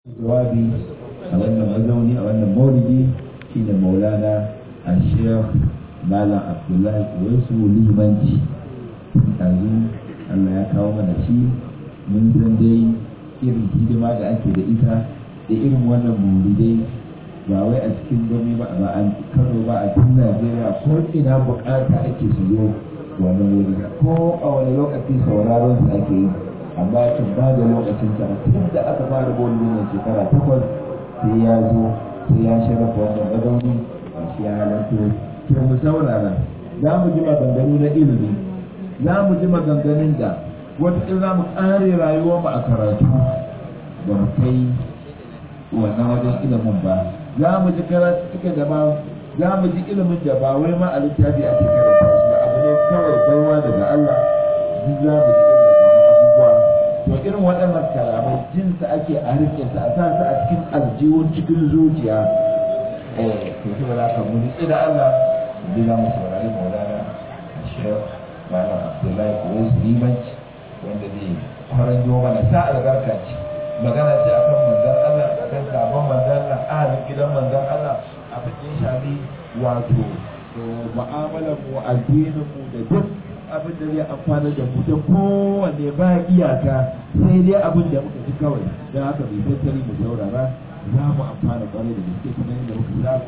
jawabi a wannan mazauni a wannan maulidi shine maulana al-sheikh malam abdullahi waisu limanci yanzu Allah ya kawo mana shi mun san dai irin hidima da ake da ita da irin wannan maulidai ba wai a cikin domin ba a Kano ba a cikin Najeriya ko ina bukata ake su zo wannan maulidi ko a wani lokaci sauraron su ake yi amma tun ba da lokacin sa tun da aka fara maulidin nan shekara 8 sai ya zo sai ya sharafa wannan mazauni a shi ya halatto to mu saurara za mu ji maganganu na ilimi za mu ji maganganun da wata za mu ƙare rayuwar mu a karatu ba mu kai wannan wajen ilimin ba za mu ji karatu suka da ba za mu ji ilimin da ba wai ma a littafi ake karanta shi ba abu ne kawai baiwa daga Allah duk za mu ji abubuwa to irin waɗannan kalamai jinsa ake a rike sa a sa su a cikin aljihun cikin zuciya to shi ba za ka muni da Allah ji za mu saurari maulana Sheikh Malam Abdullahi Kuwais Limanci wanda zai kwaranyo mana sa albarka ce magana ce akan manzon Allah akan sabon manzon Allah ahalin gidan manzon Allah abin da ya shafi wato mu'amalar mu addinin mu da duk abin da zai amfana da mu da kowanne ba iyaka sai dai abin da muka ji kawai don haka bai tattali mu saurara za mu amfana kwarai da gaske kuma yadda muka saba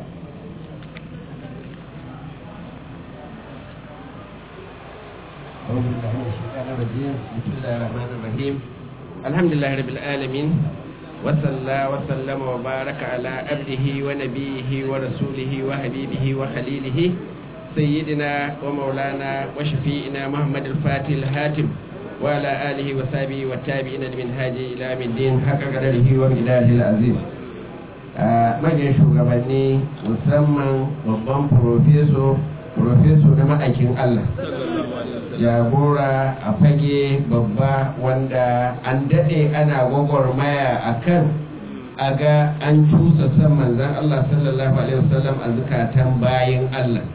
أعوذ بالله من الشيطان الرجيم بسم الله الرحمن الرحيم الحمد لله رب العالمين وصلى وسلم وبارك على عبده ونبيه ورسوله وحبيبه وخليله سيدنا ومولانا وشفيئنا محمد الفاتح الهاتم وعلى آله وصحبه والتابعين لمنهاج إلى يوم الدين حق قدره ومقداره العظيم manyan shugabanni musamman babban profeso na ma'aikin Allah jagora a fage babba wanda an daɗe ana gwagwarmaya a kan a ga an cusa san manzan Allah sallallahu alaihi wasallam a zukatan bayin Allah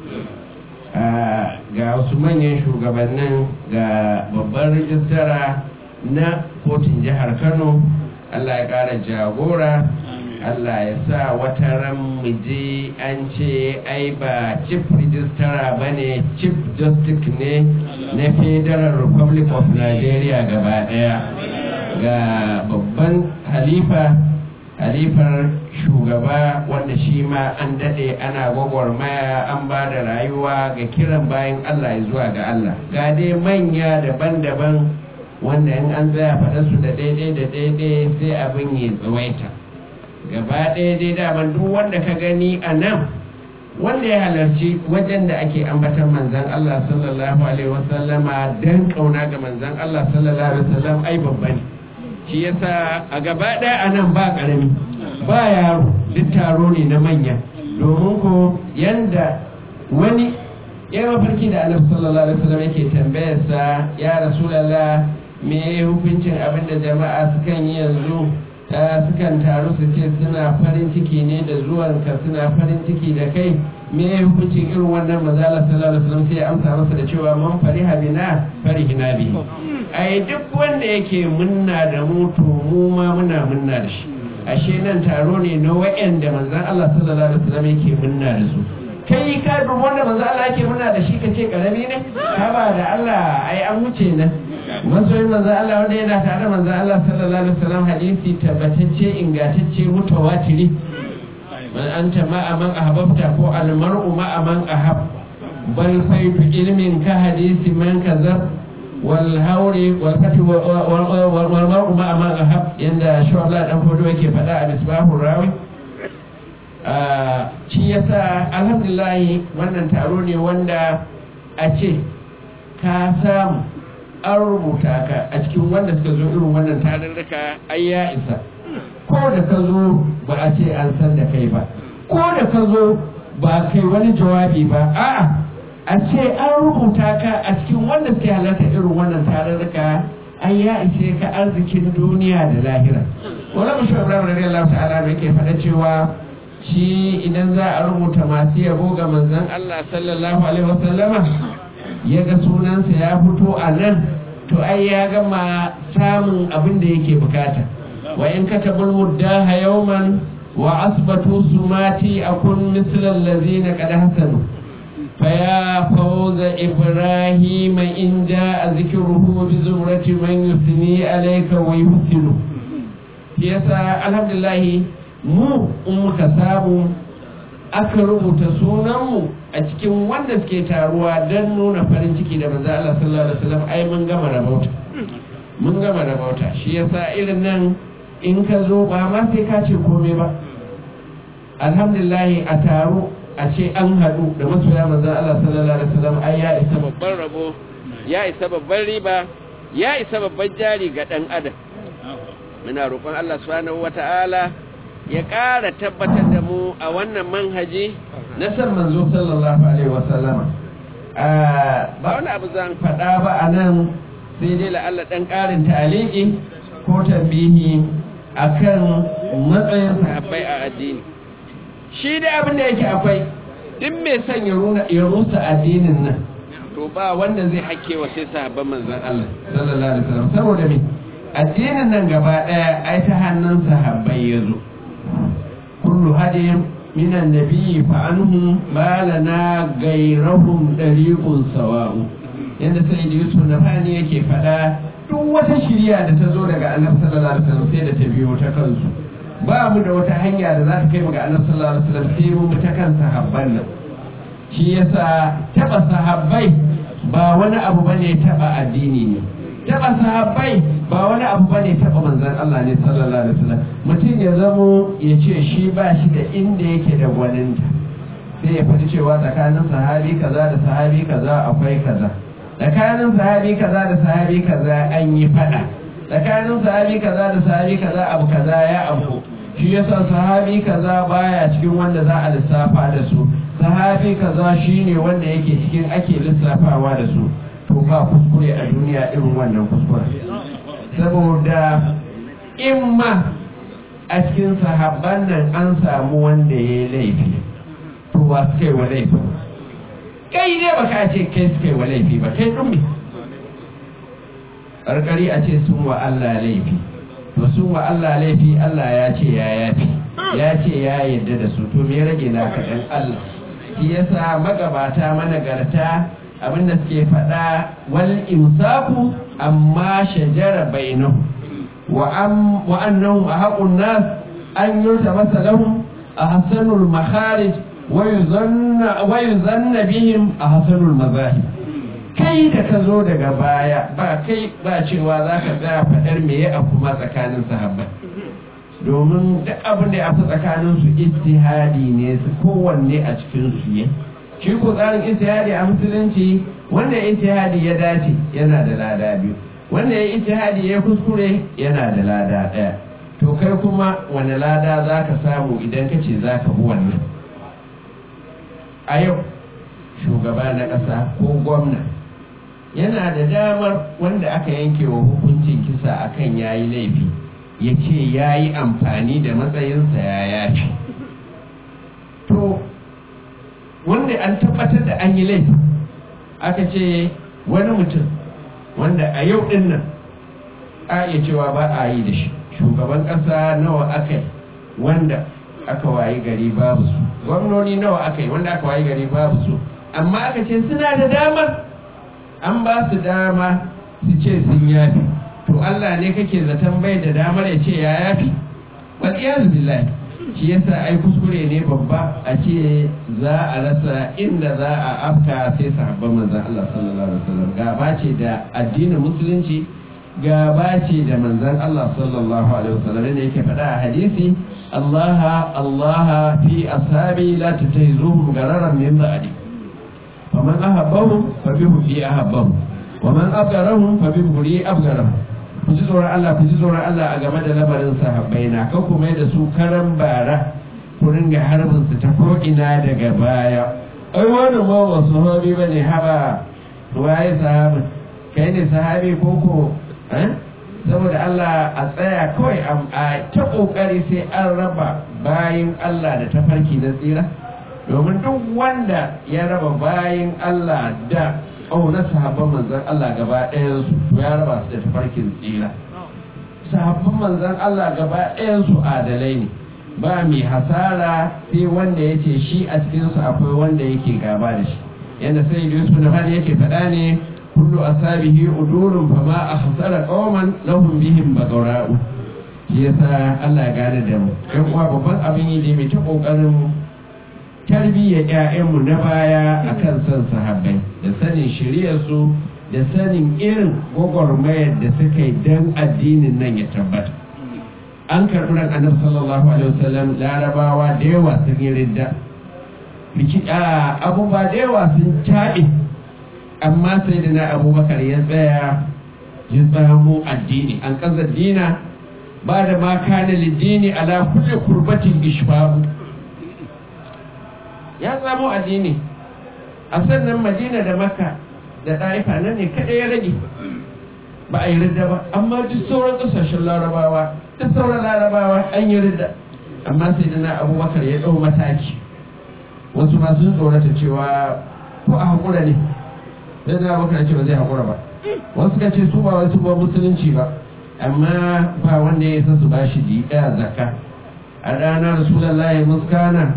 ga wasu manyan shugabannin ga babban rijistara na kotun jihar Kano Allah ya ƙara jagora Allah ya sa wata ran muje an ce ai ba chief registrar bane chief justice ne na Federal Republic of Nigeria gaba daya ga babban halifar shugaba wanda shi ma an dade ana gwagwarmaya an ba da rayuwa ga kiran bayan Allah ya zuwa ga Allah ga dai manya daban-daban wanda in an zaya faɗa su da daidai sai abin ya tsawaita gaba ɗaya dai daman duk wanda ka gani a nan wanda ya halarci wajen da ake ambatan manzan Allah sallallahu alaihi wasallama dan kauna ga manzan Allah sallallahu alaihi wasallam ai babba ne shi yasa a gaba ɗaya a nan ba ƙarami ba yaro duk taro ne na manya domin ko yanda wani ya mafarki da annabi sallallahu alaihi wasallam yake tambayarsa ya rasulullah me hukuncin abin da jama'a sukan yi yanzu sukan taru su ce suna farin ciki ne da zuwanka suna farin ciki da kai me hukuncin irin wannan mazala sallallahu alaihi wasallam sai amsa masa da cewa man fariha bina farihina bi ai duk wanda yake munna da mu to mu ma muna munna da shi ashe nan taro ne na wa'anda manzon Allah sallallahu alaihi wasallam yake munna da su kai ka dubo wanda manzon Allah yake munna da shi kace karami ne ka ba da Allah ai an wuce nan masoyin manzan Allah wanda yana tare da manzan Allah sallallahu alaihi wasallam hadisi tabbatacce ingantacce mutawatiri man anta ma'a man ahbabta ko al-mar'u ma'a man ahab bal faytu ilmin ka hadisi man kazab wal hawri wal fati wal mar'u ma'a man ahab yanda shawala dan fodo yake faɗa a misbahur rawi shi yasa alhamdulillah wannan taro ne wanda a ce ka samu an rubuta ka a cikin wanda suka zo irin wannan tarurruka ai ya isa ko da ka zo ba a ce an san da kai ba ko da ka zo ba kai wani jawabi ba a'a a ce an rubuta ka a cikin wanda suke halarta irin wannan tarurruka ai ya ishe ka arzikin duniya da lahira wala mu shawara Ibrahim radiyallahu ta'ala da yake faɗa cewa shi idan za a rubuta masu yabo ga manzon Allah sallallahu alaihi wasallama ya ga sunansa ya fito a nan to ai ya gama samun abin da yake bukata وإن كتبوا المداها يوما وأثبتوا سماتي أكون مثل الذين قد حسنوا فيا فوز إبراهيم إن جاء ذكره بزمرة من يثني عليك ويحسن يسا الحمد لله mu in muka samu aka rubuta sunanmu a cikin wanda suke taruwa don nuna farin ciki da manzo Allah sallallahu alaihi wasallam ai mun gama rabauta shi yasa irin nan in ka zo ba ma sai ka ce komai ba alhamdulillah a taro a ce an haɗu da masoya manzo Allah sallallahu alaihi wasallam ai ya isa babban rabo ya isa babban riba ya isa babban jari ga dan adam muna roƙon Allah subhanahu wata'ala ya ƙara tabbatar da mu a wannan manhaji na san manzo sallallahu alaihi wasallama ba wani abu zan faɗa ba a nan sai dai la'alla ɗan ƙarin ta'aliki ko tambihi akan matsayin sahabbai a addini shi dai abin da yake akwai duk mai son ya rusa addinin nan to ba wanda zai hake wa sai sahabban manzon Allah sallallahu alaihi wasallam saboda me addinin nan gaba ɗaya ai ta hannun sahabbai ya zo kullu hadiyin minan nabiyyi fa anhum ma lana gairahum dariqun sawa'u yanda sai Yusuf Nafani yake fada duk wata shiriya da ta zo daga Annabi sallallahu alaihi wasallam sai da ta biyo ta kansu ba mu da wata hanya da za ta kai mu ga Annabi sallallahu alaihi wasallam sai mu ta kan sahabban nan shi yasa taba sahabbai ba wani abu bane taba addini ne taba sahabbai ba wani abu bane taba manzon Allah ne sallallahu alaihi wasallam mutum ya zamo ya ce shi ba shi da inda yake da gwaninta sai ya faɗi cewa tsakanin sahabi kaza da sahabi kaza akwai kaza tsakanin sahabi kaza da sahabi kaza an yi faɗa tsakanin sahabi kaza da sahabi kaza abu kaza ya abu shi yasa sahabi kaza baya cikin wanda za a lissafa da su sahabi kaza shine wanda yake cikin ake lissafawa da su to ba kuskure a duniya irin wannan kuskure saboda in ma a cikin sahabban nan an samu wanda ya yi laifi to ba su kai wa laifi kai ne ba ka ce kai su kai wa laifi ba kai ɗumbi ƙarƙari a ce sun wa Allah laifi to sun wa Allah laifi Allah ya ce ya yafi ya ce ya yarda da su to me rage na kaɗan Allah shi yasa magabata managarta abinda suke faɗa wal imsaku amma shajara bainahu wa annahum ahaqun nas an yultabasa lahum ahsanul makharij wa yuzanna bihim ahsanul mazahib kai da ka zo daga baya ba kai ba cewa zaka tsaya faɗar me ya kuma tsakanin sahabbai domin duk abin da ya fi tsakanin su ijtihadi ne su kowanne a cikin su ne shi ko tsarin ijtihadi a musulunci wanda ijtihadi ya dace yana da lada biyu wanda ya ijtihadi ya kuskure yana da lada daya to kai kuma wani lada zaka samu idan kace zaka bi wannan a yau shugaba na ƙasa ko gwamna yana da damar wanda aka yanke wa hukuncin kisa akan yayi laifi ya ce yayi amfani da matsayinsa ya yafi to wanda an tabbatar da an yi laifi aka ce wani mutum wanda a yau din nan a iya cewa ba a yi da shi shugaban ƙasa nawa aka yi wanda aka wayi gari babu su gwamnoni nawa aka yi wanda aka wayi gari babu su amma aka ce suna da damar an ba su dama su ce sun yafi to Allah ne kake zaton bai da damar ya ce ya yafi wal iyaz billahi shi yasa ai kuskure ne babba a ce za a rasa inda za a afka sai sahabban manzon Allah sallallahu alaihi wasallam gaba ce da addinin musulunci gaba ce da manzon Allah sallallahu alaihi wasallam ne yake faɗa a hadisi Allah fi ashabi la tatayzuhum gararan min ba'di faman ahabbahum fa bihi ahabbahum wa man abgarahum fa bihi abgarahum ku ji tsoron Allah ku ji tsoron Allah a game da lamarin sahabbai na kan ku mai da su karan bara ku ringa harbin su ta ko'ina daga baya ai wani ma ba sahabi ba ne haba waye sahabi kai ne sahabi ko saboda Allah a tsaya kawai a ta kokari sai an raba bayin Allah da tafarki na tsira domin duk wanda ya raba bayin Allah da na sahabban manzon Allah gaba ɗayansu to ya raba su da tafarkin tsira sahabban manzon Allah gaba ɗayan su adalai ne ba mai hasara sai wanda ya ce shi a cikinsu akwai wanda yake gaba da shi yadda sai Yusuf da fadi yake faɗa ne kullu asabihi udurun fa ma ahsara qauman lahum bihim baghra'u shi yasa Allah ya gane da mu kan uwa babban abin yi da mai ta kokarin tarbiyyar ƴaƴanmu na baya akan san sahabbai da sanin shiriyar su da sanin irin gwagwarmayar da suka yi dan addinin nan ya tabbata an karɓi ran annabi sallallahu alaihi wasallam larabawa da yawa sun yi ridda abubuwa da yawa sun caɓe amma sai da na abubakar ya tsaya ya tsamo addini an ƙasa dina ba da ma kana lidini ala kulle kurbatin ishfahu ya tsamo addini a sannan madina da makka da ɗaifa nan ne kaɗai ya rage ba a yi ridda ba amma duk sauran ƙasashen larabawa da sauran larabawa an yi ridda amma sai da na abubakar ya ɗau mataki wasu ma sun tsorata cewa ko a haƙura ne sai da abubakar ce ba zai haƙura ba wasu ka ce su ba wasu ba musulunci ba amma ba wanda ya sa su ba shi diƙa zakka a ranar rasulullahi muskana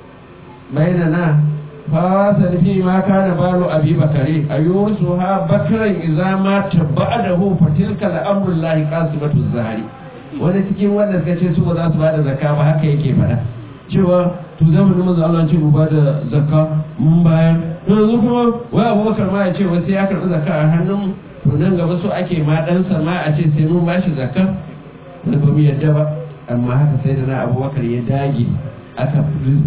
bainana fawasa fi ma kana balu abi bakari ayursuha bakran idza ma tabadahu fatilka al-amrullahi qasimatu zahari wani cikin wanda suka ce su ba za su bada zakka ba haka yake faɗa cewa to zamanin manzo Allah ce mu bada zakka mun bayar yanzu kuma wai Abubakar ma ya ce wasu ya karɓi zakka a hannun to nan gaba so ake ma dan sama a ce sai mun bashi zakka wani ba mu yadda ba amma haka sai da na Abubakar ya dage aka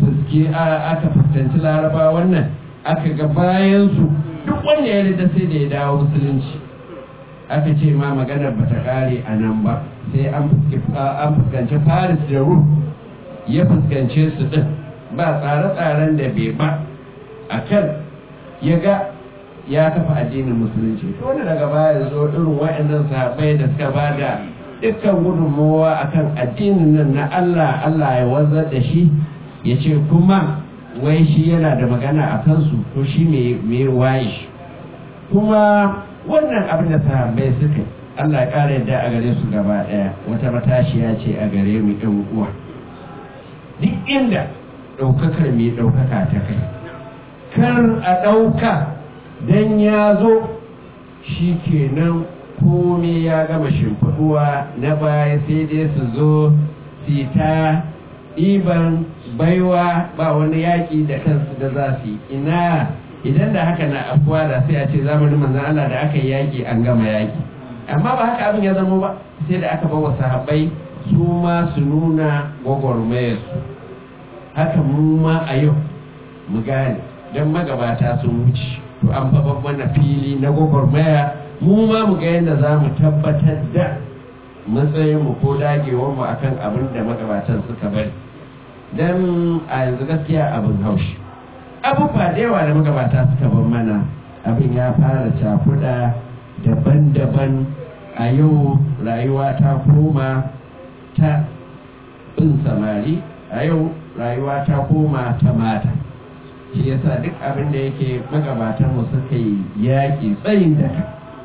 fuskanci laraba wannan aka ga bayansu duk wanda ya rida sai da ya dawo musulunci aka ce ma maganar ba ta kare a nan ba sai an fuskanci faris da rum ya fuskance su din ba tsare-tsaren da bai ba a kan ya ga ya kafa addinin musulunci wanda daga baya zo irin wa'annan sahabbai da suka ba da dukkan gudunmawa akan addinin nan na Allah Allah ya wanzar da shi ya ce kuma wai shi yana da magana a kansu to shi mai waye shi kuma wannan abin da sahabbai suka Allah ya ƙara yadda a gare su gaba ɗaya wata matashiya ce a gare mu ɗan uwa duk inda ɗaukakar mai ɗaukaka ta kai kar a ɗauka don ya zo shi kenan komai ya gama shimfiɗuwa na baya sai dai su zo su ta ɗiban baiwa ba wani yaƙi da kansu da za su yi ina idan da haka na afuwa da sai a ce zamanin manzan Allah da aka yi yaƙi an gama yaƙi amma ba haka abin ya zama ba sai da aka bawa sahabbai su ma su nuna gwagwarmayarsu haka mu ma a yau mu gane don magabata sun wuce to an fa mana fili na gwagwarmaya mu ma mu ga yadda za mu tabbatar da matsayinmu ko dagewarmu a kan abin da magabatan suka bari don a yanzu gaskiya abin haushi abubuwa da yawa da magabata suka bar mana abin ya fara cakuɗa daban-daban a yau rayuwa ta koma ta bin samari a yau rayuwa ta koma ta mata shi yasa duk abin da yake magabatanmu suka yi yaƙi tsayin daka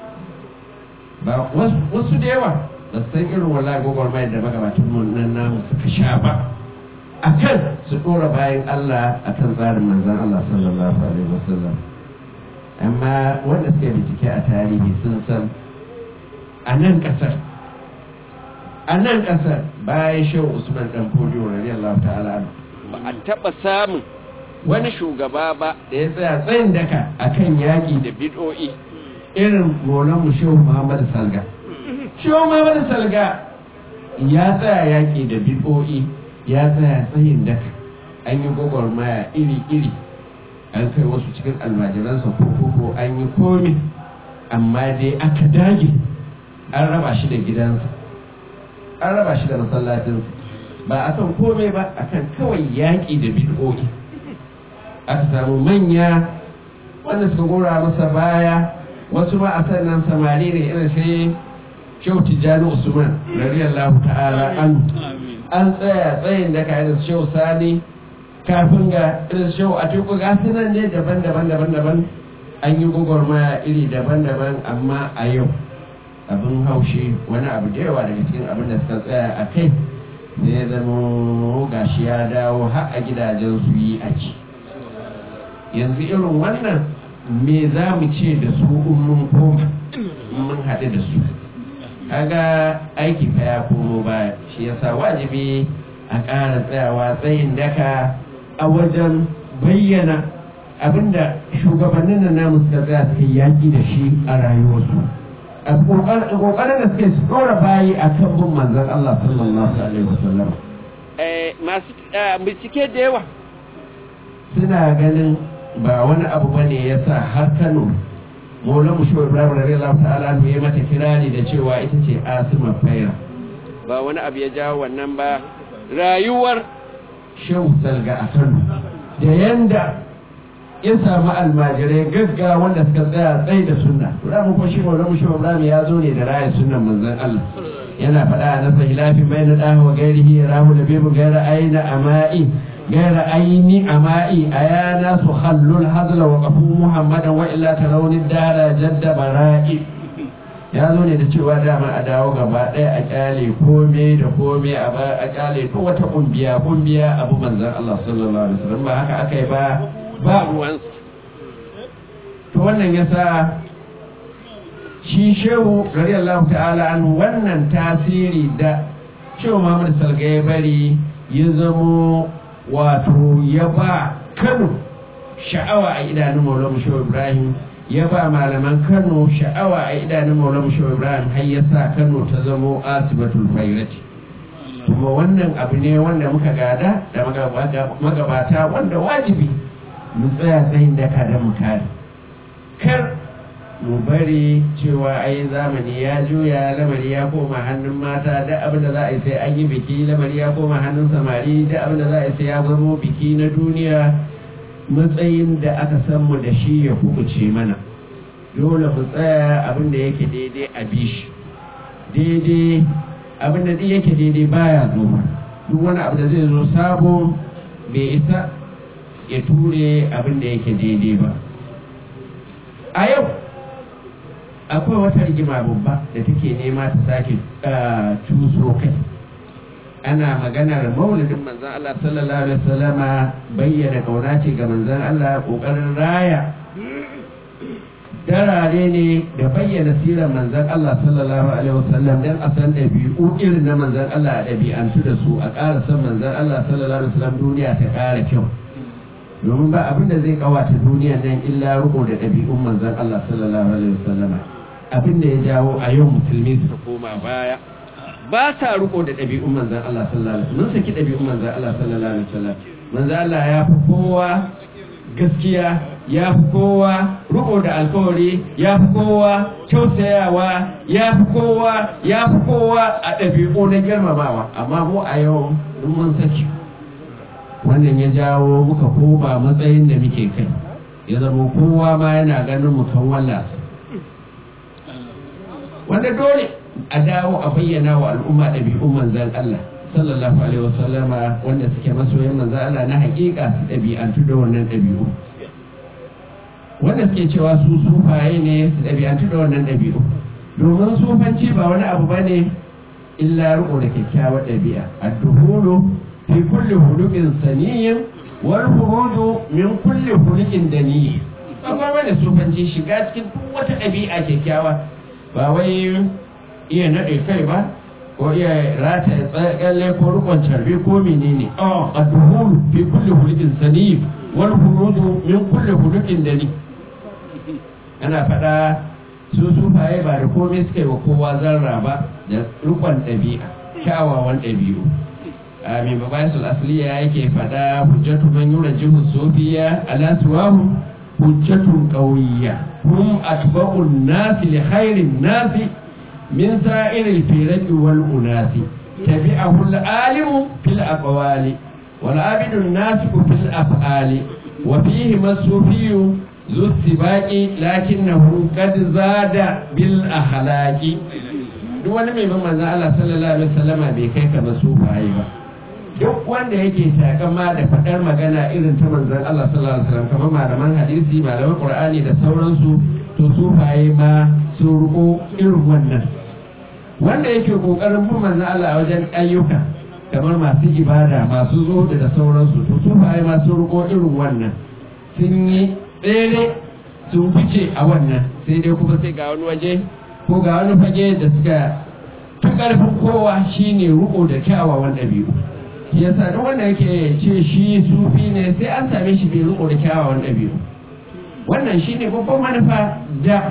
ba wasu da yawa ba san irin wallahi gwagwarmayar da magabatan mu nan namu suka sha ba akan su dora bayan Allah akan tsarin manzon Allah sallallahu alaihi wasallam amma wanda suka bincike a tarihi sun san a nan kasar bayan shehu Usman dan Fodiyo radiyallahu ta'ala ba a taba samun wani shugaba ba da ya tsaya tsayin daka akan yaki da bid'o'i irin Maulana Shehu Muhammad Salga. Shehu Muhammad Salga ya tsaya yaƙi da bid'o'i ya tsaya tsayin daka an yi gwagwarmaya iri-iri an kai wasu cikin almajiransa ko an yi komi amma dai aka dage an raba shi da gidansa an raba shi da masallacinsa ba a kan komai ba a kan kawai yaƙi da bid'o'i aka samu manya wanda suka gora masa baya wasu ma a sannan samari ne irin sai Shehu Tijjani Usman radiyallahu ta'ala an tsaya tsayin da ka irin Shehu Sani kafin ga irin Shehu Atiku ga sunan ne daban-daban an yi gwagwarmaya iri daban-daban amma a yau abin haushi wani abu da yawa daga cikin abin da suka tsaya a kai zai zama gashi ya dawo har a gidajen su yi aiki. Yanzu irin wannan me za mu ce da su mun koma mun haɗu da su, kaga aiki fa ya komo ba. Shi yasa wajibi a ƙara tsayawa tsayin daka a wajen bayyana abinda shugabannin nan namu suka tsaya suka yaki da shi a rayuwarsu, a ƙoƙarin da suke tsora bayi a kan bin manzon Allah sallallahu alaihi wasallam. Masu bincike da yawa suna ganin ba wani abu bane yasa har Kano Maulana Shehu Ibrahim radiyallahu ta'ala ya mata kirari da cewa ita ce Asima Faira. Ba wani abu ya jawo wannan ba, rayuwar Shehu Salga a Kano da yanda ya samu almajirai gagga wanda suka tsaya tsaye da sunna. Ramu ko shi Maulana Shehu Ibrahim ya zo ne da raya sunnan manzon Allah. Yana faɗa a nasa hilafin bai na ɗaha wa gairihi ya rahu da bibu gaira aina ama'i غير أين أمائي أيا ناس خلوا الهزل وقفوا محمدا وإلا ترون الدار جد برائي. ya zo ne da cewa dama a dawo gaba ɗaya a kyale kome da kome a kyale to wata kumbiya abu manzan Allah sallallahu alaihi wasallam ba haka aka yi ba ruwan. To wannan yasa shi shehu radiyallahu ta'ala an wannan tasiri da shehu Muhammad Salga ya bari ya zamo wato ya ba Kano sha'awa a idanun Maulana Shehu Ibrahim, ya ba malaman Kano sha'awa a idanun Maulana Shehu Ibrahim, har ya sa Kano ta zamo asibatul fairati. Kuma wannan abu ne wanda muka gada da magabata wanda wajibi mu tsaya tsayin daka da mu kare. Kar mu bari cewa ai zamani ya juya, lamari ya koma hannun mata, da abin da za a yi sai an yi biki, lamari ya koma hannun samari, da abin da za a yi sai ya zamo biki na duniya. Matsayin da aka san mu da shi ya kubuce mana, dole mu tsaya abin da yake daidai a bishi daidai, abin da yake daidai baya zo. Duk wani abu da zai zo sabo bai isa ya ture abin da yake daidai ba. A yau akwai wata rigima babba da take nema ta sake cuso kai. Ana maganar maulidin manzan Allah sallallahu alaihi wasallama, bayyana kauna ce ga manzan Allah, kokarin raya darare ne da bayyana sirar manzan Allah sallallahu alaihi wasallam dan a san ɗabi'u irin na manzan Allah a ɗabi'antu da su, a ƙara san manzan Allah sallallahu alaihi wasallam, duniya ta ƙara kyau. Domin ba abin da zai kawata duniya nan illa riko da ɗabi'un manzan Allah sallallahu alaihi wasallama. Abin da ya jawo a yau musulmi suka koma baya, ba sa riko da ɗabi'un manzan Allah sallallahu alaihi wasallam. Mun saki ɗabi'un manzan Allah sallallahu alaihi wasallam. Manzan Allah ya fi kowa gaskiya, ya fi kowa riko da alkawari, ya fi kowa tausayawa, ya fi kowa a ɗabi'u na girmamawa. Amma mu a yau mun saki. Wannan ya jawo muka koma matsayin da muke kai, ya zama kowa ma yana ganin mu kan wallasa. Wanda dole a dawo a bayyana wa al'umma ɗabi'un manzan Allah sallallahu alaihi wasallama, wanda suke masoyan manzan Allah na haƙiƙa su ɗabi'antu da wannan ɗabi'u. Wanda suke cewa su sufaye ne su ɗabi'antu da wannan ɗabi'u, domin sufanci ba wani abu ba ne illa riƙo da kyakkyawar ɗabi'a. Ad-duhulu fi kulli hulukin saniyin wal hurudu min kulli hulukin daniyyin. Akwai wanda sufanci shiga cikin duk wata ɗabi'a kyakkyawa, ba wai iya naɗe kai ba ko iya rata tsalle ko rukun carbi ko menene. Ad-duhulu fi kulli hulukin saniyin wal hurudu min kulli hulukin daniyyin. Ana faɗa su sufaye ba da komai suka yi wa kowa zarra ba, da rukun ɗabi'a, kyawawan ɗabi'u. Amin. Babasul asliya yake fada hujjatu man yurjihu sufiya ala suwahu hujjatun qawiyya hum atba'un nas li khairin nas min sa'iril firaqi wal unasi tabi'ahu al-alimu fil aqwali wal abidu an-nasiku fil af'ali wa fihi masufiyyu zu sibaqi lakinnahu qad zada bil akhlaqi. Duk wani mai bin manzon Allah sallallahu alaihi wasallama bai kai ka masufaye ba. Duk wanda yake takama da faɗar magana irin ta manzon Allah sallallahu alaihi wasallam, kamar malaman hadisi, malaman Qur'ani da sauransu, to sufaye ma sun ruko irin wannan wanda yake kokarin bin manzon Allah a wajen ayyuka kamar masu ibada masu zo da sauransu to su fa ai masu ruko irin wannan sun yi tsere sun fice a wannan sai dai kuma sai ga wani waje ko ga wani fage da suka fi ƙarfin kowa shine ruko da kyawawan ɗabi'u yasa duk wanda yake ce shi sufi ne sai an same shi bai ruko da kyawawan ɗabi'u wannan shine babban manufa da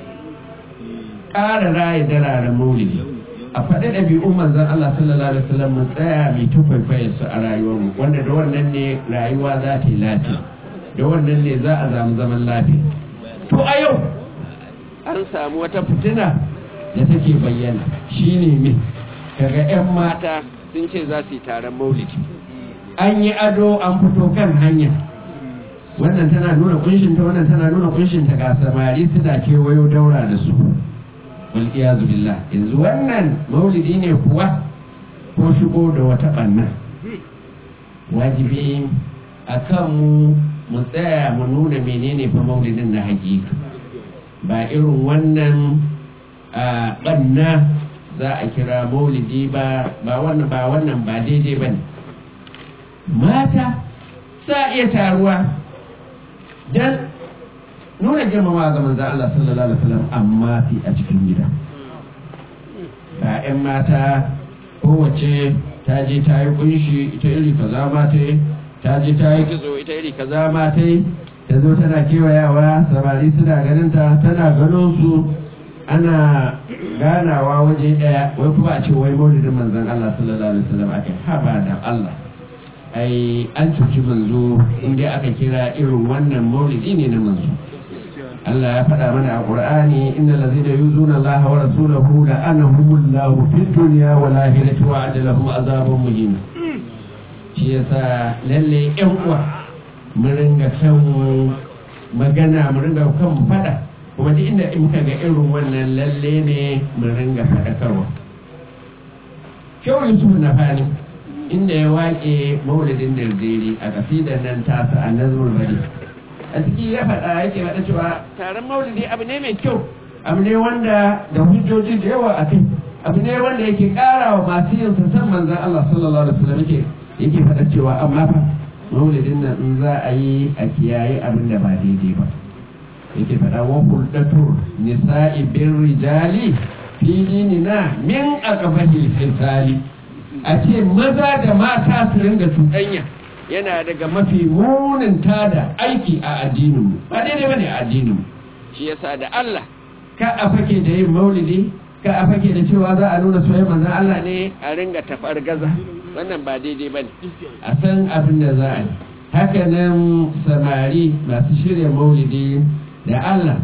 ƙara raya dararen maulidi a faɗi ɗabi'un manzon Allah sallallahu alaihi wasallam mu tsaya mai ta kwaikwaye su a rayuwarmu wanda da wannan ne rayuwa za ta yi lafiya da wannan ne za a samu zaman lafiya to a yau an samu wata fitina da take bayyana shine me kaga 'yan mata sun ce za su yi taron maulidi an yi ado an fito kan hanya wannan tana nuna kunshinta wannan tana nuna kunshinta ga samari suna kewayo daura da su walƙiyazu billah yanzu wannan maulidi ne kuwa ko shigo da wata ɓanna wajibi a kan mu tsaya mu nuna menene fa maulidin na hakika ba irin wannan ɓanna za a kira maulidi ba wannan ba daidai ba ne mata sa iya taruwa don nuna girmama ga manzan Allah sallallahu alaihi wasallam amma fi a cikin gida ba 'yan mata kowace ta je ta yi kunshi ita iri kaza ma ta yi ta je ta yi kitso ita iri kaza ma ta yi ta zo tana kewayawa samari suna ganin ta tana ganin su ana ganawa waje daya wai kuma a ce wai maulidin manzan Allah sallallahu alaihi wasallam ake haba da Allah ai an cuci manzo inda aka kira irin wannan maulidi ne na manzo Allah ya faɗa mana a Qur'ani innal ladzina yuzuna Allah wa rasulahu la'anahumullahu fid dunya wal akhirati wa adalahum azabun muhin shi yasa lalle ƴan uwa mu ringa kan magana mu ringa kan faɗa kuma duk inda muka ga irin wannan lalle ne mu ringa faɗakarwa Shehu Yusuf Nafani inda ya waƙe maulidin Nirzeri a kasidar nan tasa a Nazmul Bari a ciki ya faɗa yake faɗa cewa taron maulidi abu ne mai kyau abu ne wanda da hujjoji da yawa a kai abu ne wanda yake ƙara wa masu yin san manzan Allah sallallahu alaihi wasallam yake faɗa cewa amma fa maulidin nan in za a yi a kiyaye abin da ba daidai ba yake faɗa wa hulɗatu nisa'i bin rijali fi dinina min aqbahil fisali a ce maza da mata su ringa cuɗanya yana daga mafi munin tada aiki a addininmu ba daidai bane a addininmu shi yasa da Allah ka a fake da yin maulidi ka a fake da cewa za a nuna soyayya manzon Allah ne a ringa tafar gaza wannan ba daidai bane a san abin da za a yi haka nan samari masu shirya maulidi da Allah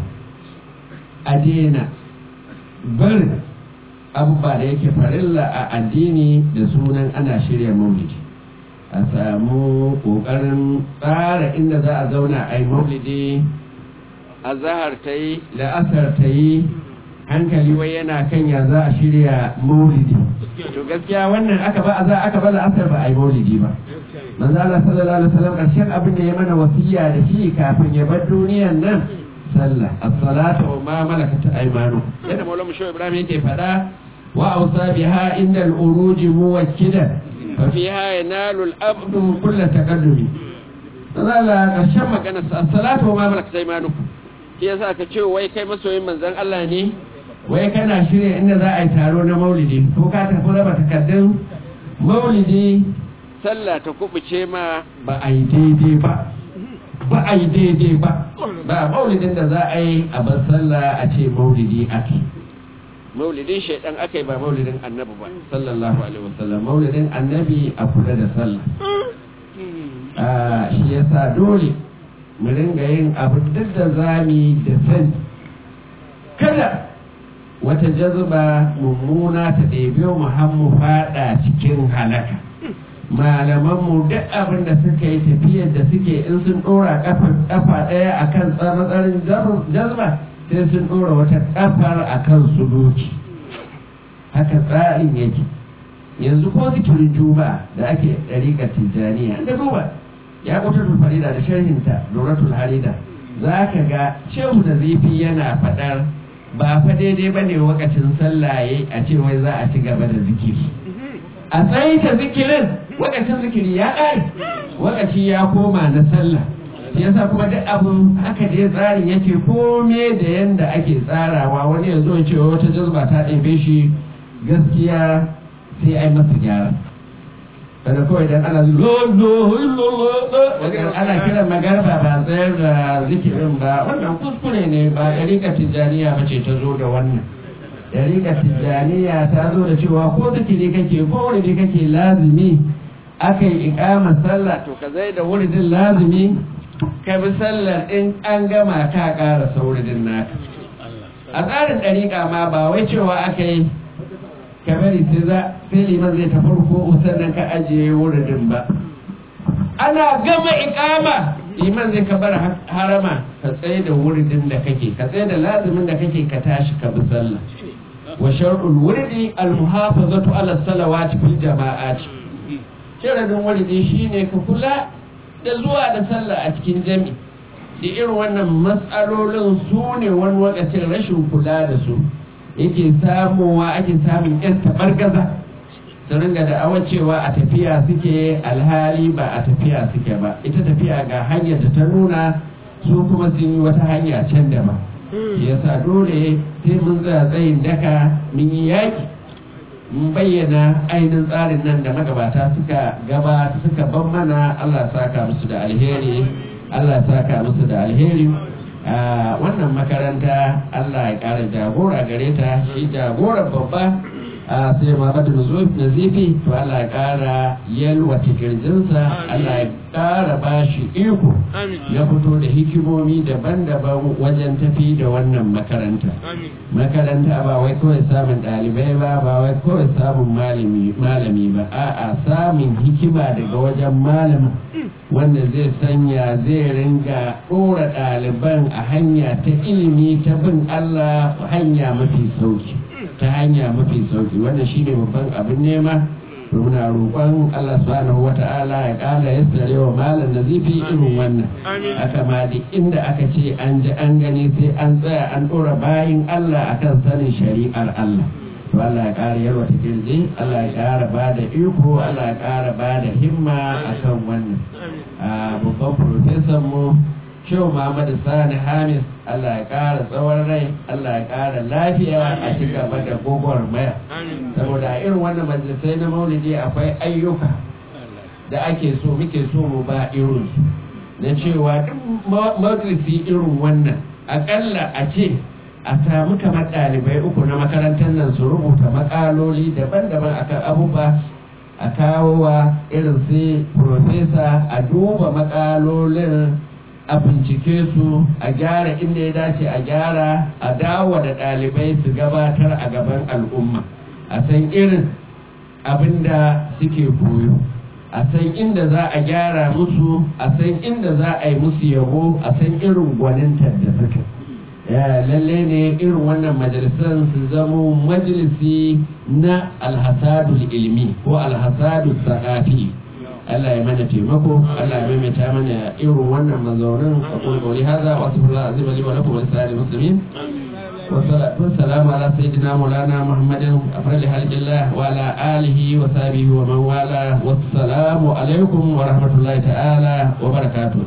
a daina barin abubuwa da yake farilla a addini da sunan ana shirya maulidi a samu ƙoƙarin tsara inda za a zauna a yi maulidi a zahar ta yi la'asar ta yi hankali wai yana kan ya za a shirya maulidi to gaskiya wannan aka ba la'asar ba a yi maulidi ba manzo Allah sallallahu alaihi wasallam ƙarshen abin da ya mana wasiya da shi kafin ya bar duniyan nan sallah as-salatu wa ma malakat aymanu yadda maulana Shehu Ibrahim yake faɗa wa awsa biha inda al-uruj muwakkidan ففيها ينال الأبد كل تقدم Allah ƙarshen magana as-salatu wa ma malakat aymanukum shi yasa ka ce wai kai masoyin manzon Allah ne wai kana shirya inda za a yi taro na maulidi ko ka tafi raba takardun maulidi sallah ta kubuce ma ba a yi daidai ba ba maulidin da za a yi a bar sallah a ce maulidi ake maulidin shaidan aka yi ba maulidin annabi ba sallallahu alaihi wasallam maulidin annabi a kula da sallah shi yasa dole mu ringa yin abu duk da zami da sani kada wata jazba mummuna ta ɗebe mu hammu fada cikin halaka malamanmu duk abin da suka yi tafiyar da suke in sun ɗora ƙafa ɗaya akan tsarin jazba sai sun ɗora wata ƙafar a kan suluki haka tsarin yake yanzu ko zikirin juma'a da ake ɗariƙar tijjaniya da duba ya ƙutar farida da sharhinta doratul harida za ka ga shehu da zifi yana faɗar ba fa daidai ba ne wakacin sallah yayi a ce wai za a ci gaba da zikiri a tsayi ta zikirin wakacin zikiri ya ƙare wakaci ya koma na sallah yasa kuma duk abin haka dai tsarin yake kome da yanda ake tsarawa wani ya zo ce wata jazba ta ɗebe shi gaskiya sai ai masa gyara kada kawai dan ana ana kiran magarba ba tsayar da zikirin ba wannan kuskure ne ba ɗariƙar tijjaniya ba ce ta zo da wannan ɗariƙar tijjaniya ta zo da cewa ko zikiri kake ko wuri kake lazimi aka yi iƙamar sallah to ka zai da wuridin lazimi ka bi sallar in an gama ka ƙara sauridin naka a tsarin ɗariƙa ma ba wai cewa aka yi ka bari sai liman zai ta farko sannan ka ajiye wuridin ba ana gama iƙama liman zai ka bar harama ka tsaye da wuridin da kake ka tsaye da lazimin da kake ka tashi ka bi sallah wa shar'ul wurdi al muhafazatu ala salawati fil jama'ati sharadin wurdi shine ka kula da zuwa da sallah a cikin jami da irin wannan matsalolin su ne wani lokacin rashin kula da su yake samuwa ake samun yan tabargaza su ringa da awa cewa a tafiya suke alhali ba a tafiya suke ba ita tafiya ga hanyar da ta nuna su kuma sun yi wata hanya can da ba yasa dole sai mun tsaya tsayin daka mun yi yaki mun bayyana ainihin tsarin nan da magabata suka gabata suka ban mana Allah saka musu da alheri Allah saka musu da alheri a wannan makaranta Allah ya kara jagora gare ta shi jagoran babba sai Muhammadu Nazifi to Allah ya kara yalwata kirjinsa Allah ya kara bashi iko ya fito da hikimomi daban-daban wajen tafi da wannan makaranta makaranta ba wai kawai samun ɗalibai ba wai kawai samun malami ba a'a samun hikima daga wajen malamin wanda zai sanya zai ringa ɗora ɗaliban a hanya ta ilimi ta bin Allah hanya mafi sauki ta hanya mafi sauki wannan shine babban abin nema muna roƙon Allah subhanahu wata'ala ya ƙara yassare wa malam nazifi irin wannan aka ma duk inda aka ce an ji an gani sai an tsaya an ɗora bayin Allah akan sanin shari'ar Allah to Allah ya ƙara yarwa ta kirji Allah ya ƙara ba da iko Allah ya ƙara ba da himma akan wannan babban profesan mu Shehu Muhammadu Sani Hamis Allah ya ƙara tsawon rai Allah ya ƙara lafiya a ci gaba da gwagwarmaya saboda irin wannan majalisai na maulidi akwai ayyuka da ake so muke so mu ba irin na cewa duk majalisi irin wannan akalla a ce a samu kamar ɗalibai uku na makarantar nan su rubuta makaloli daban-daban akan abubuwa a kawo wa irin sai profesa a duba makalolin a bincike su a gyara inda ya dace a gyara a dawo da ɗalibai su gabatar a gaban al'umma a san irin abin da suke koyo a san inda za a gyara musu a san inda za a yi musu yabo a san irin gwanintar da suka lalle ne irin wannan majalisan su zamo majalisi na alhasadul ilmi ko alhasadul saqafi Allah ya mana taimako Allah ya maimaita mana irin wannan mazaunin a kulkuli haza wa sallallahu alaihi wa lakum wa sallam muslimin wa salatu wassalamu ala sayyidina maulana muhammadin afrali halillah wa ala alihi wa sahbihi wa man wala wassalamu alaikum wa rahmatullahi ta'ala wa barakatuh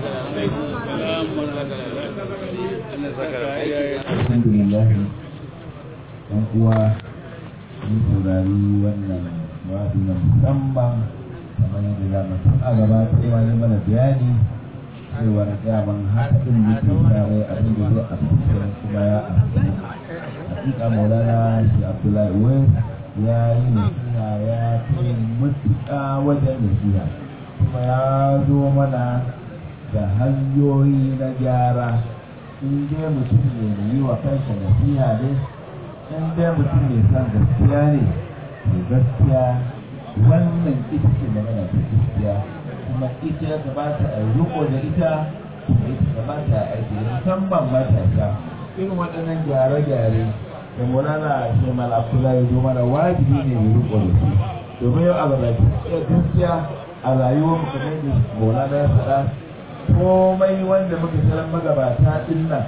alhamdulillah dan uwa mun saurari wannan wa'azi na musamman kamar yadda za mu tun a gaba ta yi wani mana bayani cewa na daman haka ɗin muke tare abin da zai afirka kuma ya afirka hakika maulana shi abdullahi wai ya yi nasiha ya kai matuƙa wajen nasiha kuma ya zo mana da hanyoyi na gyara in dai mutum ne yi wa kansa nasiha ne in dai mutum ne san gaskiya ne to gaskiya wannan ita ce magana ta gaskiya kuma ita ya kamata a riko da ita kuma ita kamata a aiki musamman matasa irin waɗannan gyare-gyare da maulana shi malakula ya zo mana wajibi ne mai riko da su domin yau a gaskiya a rayuwar mu kamar da maulana ya faɗa komai wanda muka sanar magabata din nan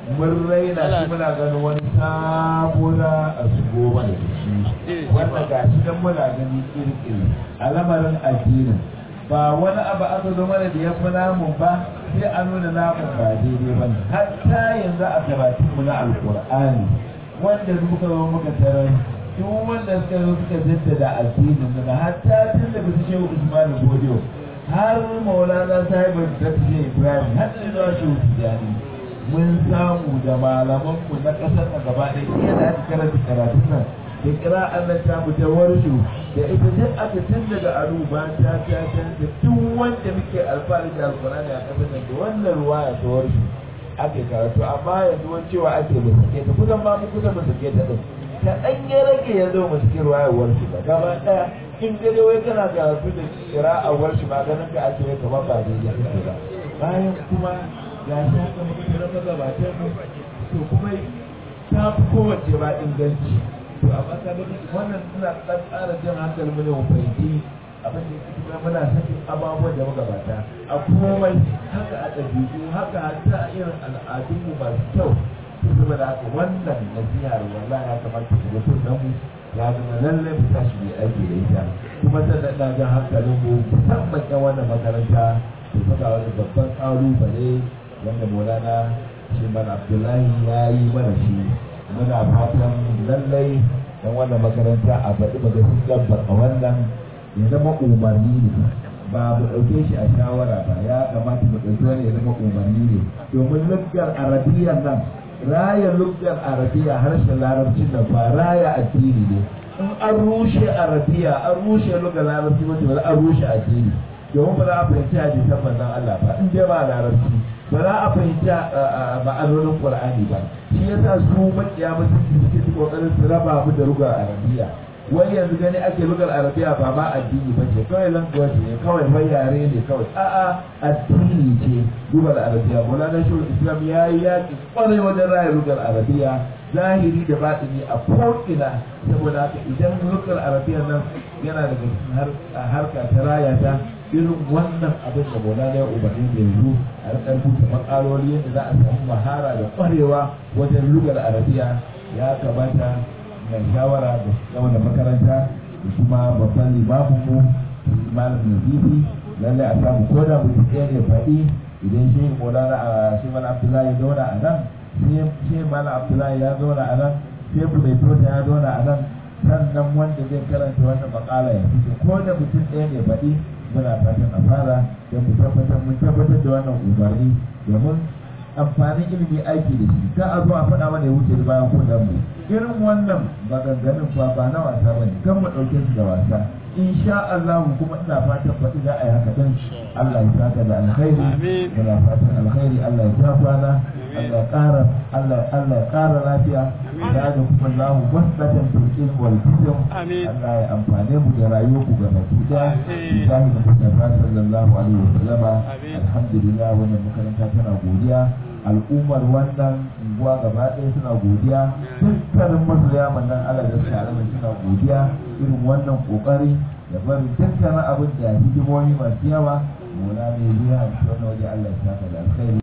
mun raina shi muna ganin wani sabona a shigo mana da shi wanda ga shi nan muna gani kirkiri a lamarin addinin ba wani abu aka zo mana da ya fi namun ba sai a nuna namun ba daidai ba ne hatta yanzu a karatunmu na alkur'ani wanda muka zo muka tarar duk wanda suka zo suka jaddada addinin nan hatta tun da bisa shehu usman godiyo har maulana sahibar da ta ibrahim har da zuwa shehu tijani mun samu da malamanmu na ƙasar a gaba ɗaya iya da aka karanta karatun nan da kira Allah ta mu ta warshu da ita duk aka tun daga aruba ta da duk wanda muke alfahari da alkurani a ƙasar nan da wannan ruwaya ta warshu ake karatu amma yanzu wani cewa ake ba sake ta kusan ma mu kusan ba sake ta ɗin ta ɗan ya rage yanzu ba sake ruwaya warshu ba gaba ɗaya in gade wai kana karatu da kira a warshu ma ganin ka ake yi kamar ba daidai kake ba bayan kuma ga shi haka muka tara magabatan mu to kuma ta fi kowace ba inganci to a matsayin wannan suna ɗan ƙara jan hankali mu ne mu fahimci abin da kuma muna sakin ababuwan da magabata a komai haka a ɗabi'u haka hatta a irin al'adunmu masu kyau to saboda haka wannan nasihar wallahi ya kamata ku mutum nan mu ya zama lallai mu tashi mai aiki da ita kuma sannan ina jan hankalin mu musamman ƴan wannan makaranta to saka wani babban ƙalubale wanda Maulana Sheman Abdullahi ya yi mana shi muna fatan lallai dan wannan makaranta a faɗi ba sun gabbar a wannan ya zama umarni ne ba mu ɗauke shi a shawara ba ya kamata mu ɗauki wani ya zama umarni ne domin luggar arabiya nan raya luggar arabiya harshen larabcin nan ba raya addini ne in an rushe arabiya an rushe luggar larabci wata ba an rushe addini domin ba za a fahimci hadisan manzon Allah ba in dai ba larabci ba za a fahimci ma'anonin Qur'ani ba shi yasa su makiya musulunci suke kokarin su raba mu da lugar arabiya wai yanzu gani ake lugar arabiya ba ma addini ba ce kawai language ne kawai wai yare ne kawai a'a addini ce lugar arabiya Maulana Shehul Islam ya yi yaƙi kwarai wajen raya lugar arabiya zahiri da batini a ko'ina saboda haka idan lugar arabiya nan yana daga cikin harka ta raya ta irin wannan abin da Maulana ya umarni da yanzu a rikar buta makaloli yadda za a samu mahara da kwarewa wajen lugar arabiya ya kamata mai shawara da yawan da makaranta da kuma babban limamin mu malam nazifi lallai a samu ko da mutum ɗaya ne faɗi idan shi Maulana a shi Malam Abdullahi ya zauna a nan shi Malam Abdullahi ya zauna a nan sai ku mai tota ya zauna a nan sannan wanda zai karanta wannan makala ya fito ko da mutum ɗaya ne faɗi muna fatan a fara don mu tabbatar da wannan umarni domin amfanin ilimi aiki da shi ka a zo a faɗa mana ya wuce da bayan kudan mu irin wannan maganganun ba na wasa ba ne kan mu ɗauke su da wasa insha Allah kuma ina fatan faɗi za a yi haka dan Allah ya saka da alkhairi muna fatan alkhairi Allah ya ta kwana Allah ya ƙara lafiya da kuma Allah wasatan fil ilm wal hikm Allah ya amfane mu da rayuwar ku ga baki da bisahi Mustafa sallallahu alaihi wasallam alhamdulillah wannan makaranta tana godiya al'ummar wannan unguwa gaba ɗaya suna godiya dukkanin masoya manzon Allah da sha'anin suna godiya irin wannan kokari da bari dukkanin abin da hidimomi masu yawa mola ne zuwa wannan waje Allah ya saka da alkhairi